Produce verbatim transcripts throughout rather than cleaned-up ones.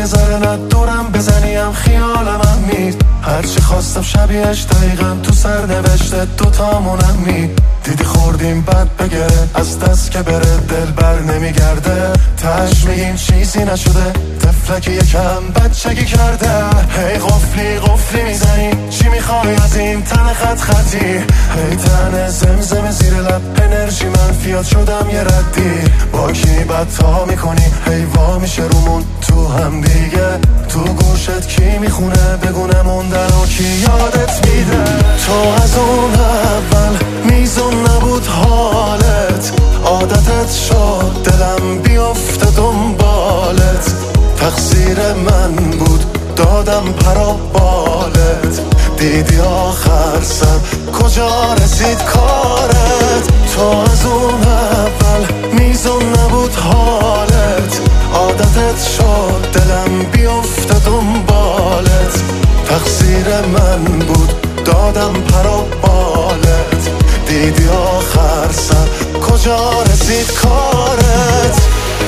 ذره ندورم بزنیم خیال من مید. هرچی خواستم شبیهش دقیقا تو سر نوشته دوتامونم می. دیدی خوردیم بد بگره از دست که بره دل بر نمیگرده. تش میگیم چیزی نشده طفلکی یکم بچگی کرده. هی قفلی قفلی میزنی چی میخوای از این تن خط خطی. هی تن زمزم زیر لب انرژی منفیات شدم یه ردی. با کی بدتا میکنی هی وا میشه رومون تو هم دیگه. تو گوشت کی میخونه بگونه موندن و کی یادت میده. تو از اون اول میزون نبود حالت عادتت شد دلم بیفته دنبالت. تقصیر من بود دادم پرا بالت. دیدی آخر سر کجا رسید کارت. تو از اون اول میزون نبود حالت عادتت شد دلم بیفته دنبالت. تقصیر من بود دادم پرا بالت. دیدی آخر سر کجا رسید کارت.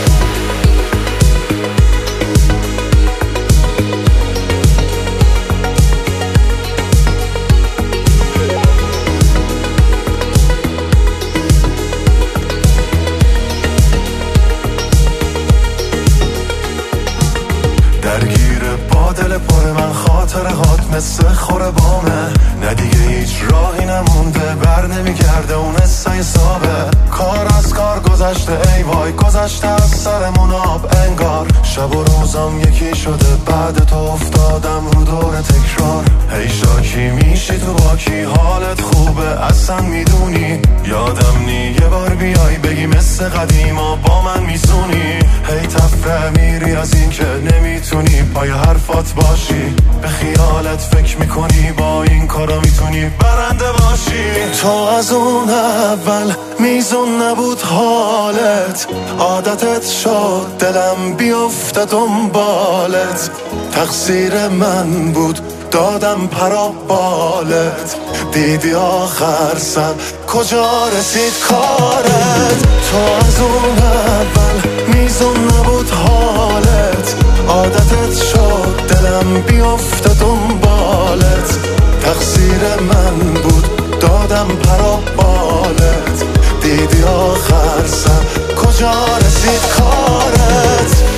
درگیر با دل پر من خاطره هات مثل خوره بامه. نه دیگه هیچ راهی نمونده بر نمیگرده اون حسای سابه. کار از کار گذشته ای وای گذشته از سرمون آب انگار. شب و روزم یکی شده بعد تو افتادم رو دور تکرار. هی شاکی میشی تو با کی حالت خوبه اصلا میدونی. یادم نی یه بار بیای بگی مثل قدیما با من میسونی. هی تفره میری از این که نمیتونی پای حرفات باشی. به خیالت فکر میکنی با این کارا میتونی برنده باشی. تو از اون اول میزون نبود حالت عادتت شد دلم بیفته دنبالت. تقصیر من بود دادم پرا بالت. دیدی آخر سر کجا رسید کارت. تو از اون اول میزون نبود حالت عادتت شد دلم بیفته دنبالت. تقصیر من بود دادم پرا بالت. دیدی آخر سر کجا رسید کارت.